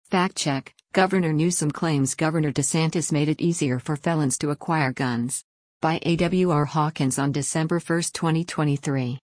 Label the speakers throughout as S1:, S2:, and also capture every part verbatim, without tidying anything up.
S1: Fact check: Governor Newsom claims Governor DeSantis made it easier for felons to acquire guns. By A W R Hawkins on December first, twenty twenty-three.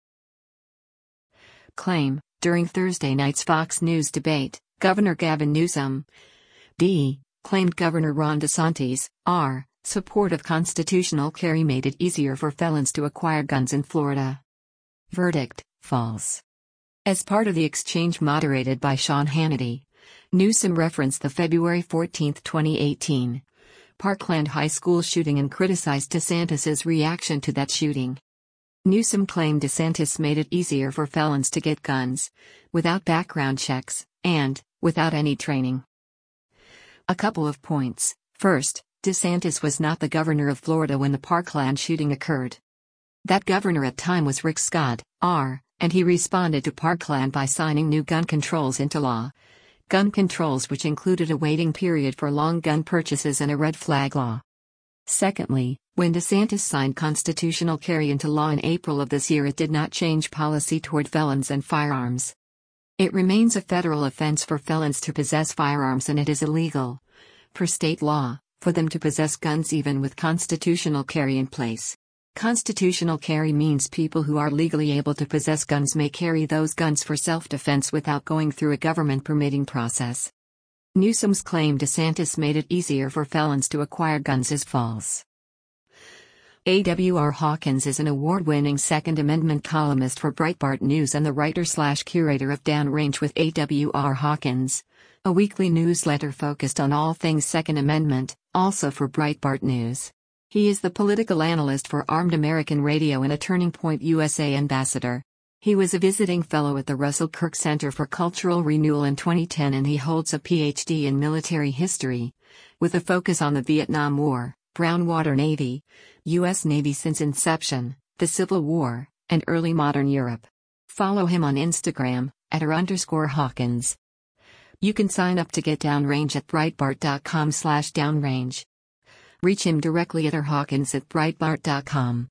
S1: Claim: during Thursday night's Fox News debate, Governor Gavin Newsom, D, claimed Governor Ron DeSantis, R, support of constitutional carry made it easier for felons to acquire guns in Florida. Verdict: false. As part of the exchange moderated by Sean Hannity, Newsom referenced the February fourteenth, twenty eighteen, Parkland High School shooting and criticized DeSantis's reaction to that shooting. Newsom claimed DeSantis made it easier for felons to get guns, without background checks, and without any training. A couple of points. First, DeSantis was not the governor of Florida when the Parkland shooting occurred. That governor at time was Rick Scott, R, and he responded to Parkland by signing new gun controls into law. Gun controls which included a waiting period for long gun purchases and a red flag law. Secondly, when DeSantis signed constitutional carry into law in April of this year, it did not change policy toward felons and firearms. It remains a federal offense for felons to possess firearms, and it is illegal, per state law, for them to possess guns even with constitutional carry in place. Constitutional carry means people who are legally able to possess guns may carry those guns for self-defense without going through a government permitting process. Newsom's claim DeSantis made it easier for felons to acquire guns is false. A W R Hawkins is an award-winning Second Amendment columnist for Breitbart News and the writer-slash-curator of Downrange with A W R Hawkins, a weekly newsletter focused on all things Second Amendment, also for Breitbart News. He is the political analyst for Armed American Radio and a Turning Point U S A ambassador. He was a visiting fellow at the Russell Kirk Center for Cultural Renewal in twenty ten, and he holds a P H D in military history, with a focus on the Vietnam War, Brownwater Navy, U S Navy since inception, the Civil War, and early modern Europe. Follow him on Instagram, at r underscore Hawkins. You can sign up to get Downrange at breitbart dot com slash downrange. Reach him directly at r hawkins at breitbart dot com.